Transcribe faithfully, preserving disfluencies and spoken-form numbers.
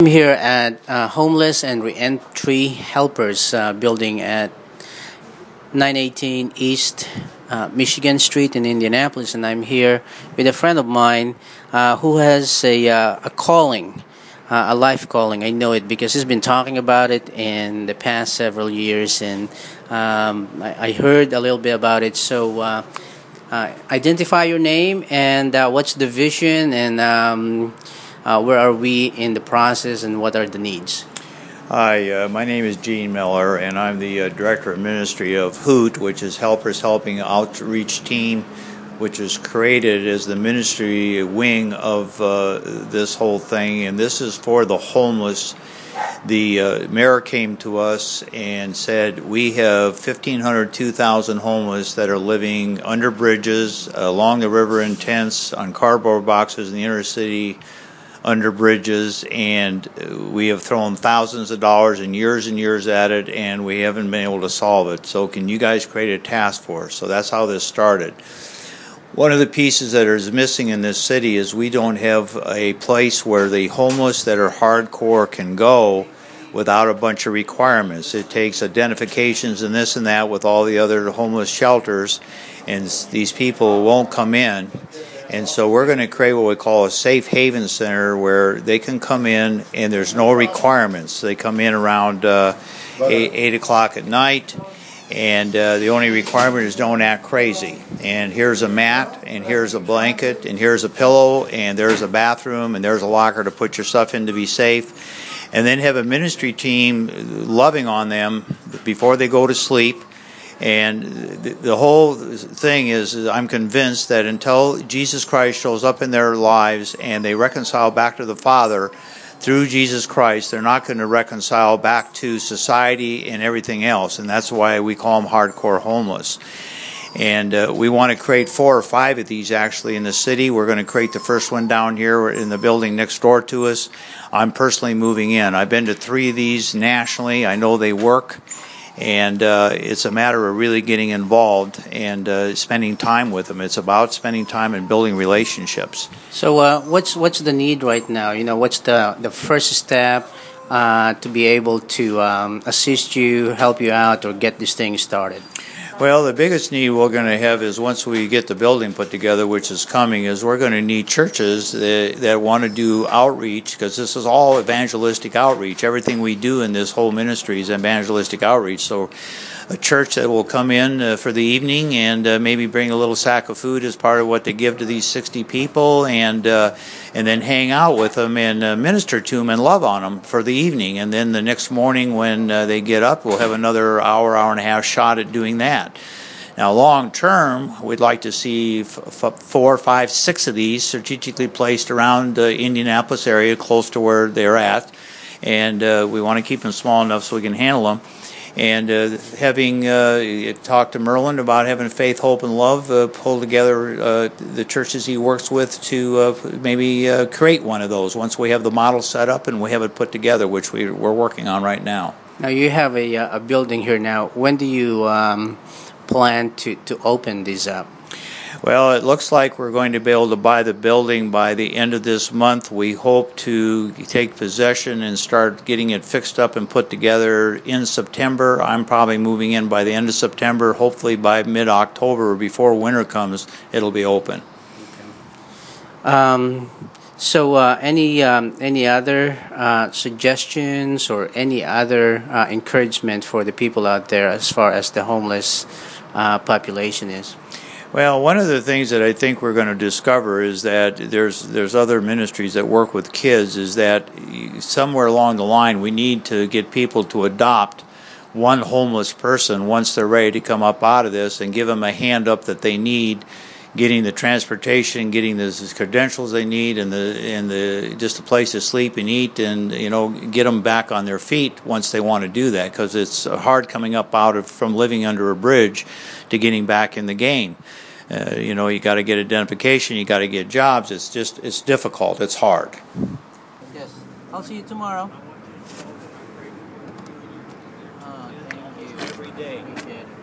I'm here at uh, Homeless and Reentry Helpers uh, building at nine eighteen East uh, Michigan Street in Indianapolis, and I'm here with a friend of mine uh, who has a, uh, a calling, uh, a life calling. I know it because he's been talking about it in the past several years, and um, I, I heard a little bit about it. So, uh, uh, identify your name and uh, what's the vision and. Um, Uh, where are we in the process and what are the needs? Hi, uh, my name is Gene Miller, and I'm the uh, Director of Ministry of HOOT, which is Helpers Helping Outreach Team, which is created as the ministry wing of uh, this whole thing, and this is for the homeless. The uh, mayor came to us and said, we have fifteen hundred, two thousand homeless that are living under bridges, along the river in tents, on cardboard boxes in the inner city, under bridges, and we have thrown thousands of dollars and years and years at it, and we haven't been able to solve it. So can you guys create a task force? So that's how this started. One of the pieces that is missing in this city is we don't have a place where the homeless that are hardcore can go without a bunch of requirements. It takes identifications and this and that with all the other homeless shelters, and these people won't come in. And so we're going to create what we call a safe haven center where they can come in and there's no requirements. They come in around uh, eight, eight o'clock at night, and uh, the only requirement is don't act crazy. And here's a mat, and here's a blanket, and here's a pillow, and there's a bathroom, and there's a locker to put your stuff in to be safe. And then have a ministry team loving on them before they go to sleep. And the, the whole thing is, is I'm convinced that until Jesus Christ shows up in their lives and they reconcile back to the Father through Jesus Christ, they're not going to reconcile back to society and everything else. And that's why we call them hardcore homeless. And uh, we want to create four or five of these actually in the city. We're going to create the first one down here in the building next door to us. I'm personally moving in. I've been to three of these nationally. I know they work. And uh, it's a matter of really getting involved and uh, spending time with them. It's about spending time and building relationships. So, uh, what's what's the need right now? You know, what's the the first step uh, to be able to um, assist you, help you out, or get this thing started? Well, the biggest need we're going to have is once we get the building put together, which is coming, is we're going to need churches that, that want to do outreach, because this is all evangelistic outreach. Everything we do in this whole ministry is evangelistic outreach. So a church that will come in uh, for the evening and uh, maybe bring a little sack of food as part of what they give to these sixty people, and uh, and then hang out with them and uh, minister to them and love on them for the evening. And then the next morning when uh, they get up, we'll have another hour, hour and a half shot at doing that. Now, long term, we'd like to see f- f- four, five, six of these strategically placed around the Indianapolis area, close to where they're at, and uh, we want to keep them small enough so we can handle them. And uh, having uh, talked to Merlin about having faith, hope, and love uh, pull together uh, the churches he works with to uh, maybe uh, create one of those once we have the model set up and we have it put together, which we, we're working on right now. Now, you have a, a building here now. When do you um, plan to, to open these up? Well, it looks like we're going to be able to buy the building by the end of this month. We hope to take possession and start getting it fixed up and put together in September. I'm probably moving in by the end of September. Hopefully by mid-October, before winter comes, it'll be open. Okay. Um, so uh, any um, any other uh, suggestions or any other uh, encouragement for the people out there as far as the homeless uh, population is? Well, one of the things that I think we're going to discover is that there's there's other ministries that work with kids, is that somewhere along the line we need to get people to adopt one homeless person once they're ready to come up out of this, and give them a hand up that they need, getting the transportation, getting the credentials they need, and the and the just a place to sleep and eat, and you know, get them back on their feet once they want to do that, because it's hard coming up out of from living under a bridge to getting back in the game. Uh, you know, you got to get identification, you got to get jobs. It's just it's difficult. It's hard. Yes, I'll see you tomorrow. Oh, thank you. Every day. Appreciate it.